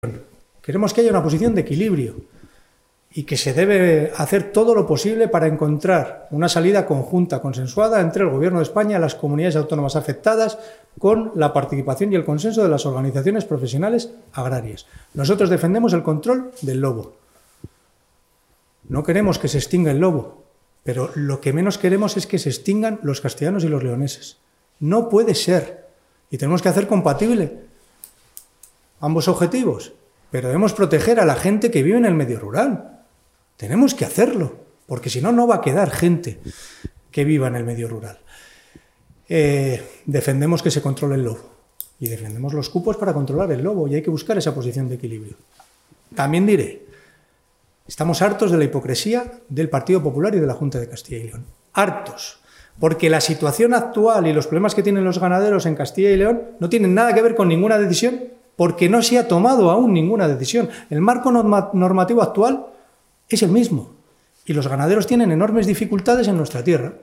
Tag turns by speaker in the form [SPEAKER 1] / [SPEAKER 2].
[SPEAKER 1] Queremos que haya una posición de equilibrio y que se debe hacer todo lo posible para encontrar una salida conjunta, consensuada entre el Gobierno de España y las comunidades autónomas afectadas, con la participación y el consenso de las organizaciones profesionales agrarias. Nosotros defendemos el control del lobo. No queremos que se extinga el lobo, pero lo que menos queremos es que se extingan los castellanos y los leoneses. No puede ser. Y tenemos que hacer compatible ambos objetivos. Pero debemos proteger a la gente que vive en el medio rural. Tenemos que hacerlo, porque si no, no va a quedar gente que viva en el medio rural. Defendemos que se controle el lobo y defendemos los cupos para controlar el lobo, y hay que buscar esa posición de equilibrio. También diré, estamos hartos de la hipocresía del Partido Popular y de la Junta de Castilla y León. Hartos, porque la situación actual y los problemas que tienen los ganaderos en Castilla y León no tienen nada que ver con ninguna decisión, porque no se ha tomado aún ninguna decisión. El marco normativo actual es el mismo y los ganaderos tienen enormes dificultades en nuestra tierra.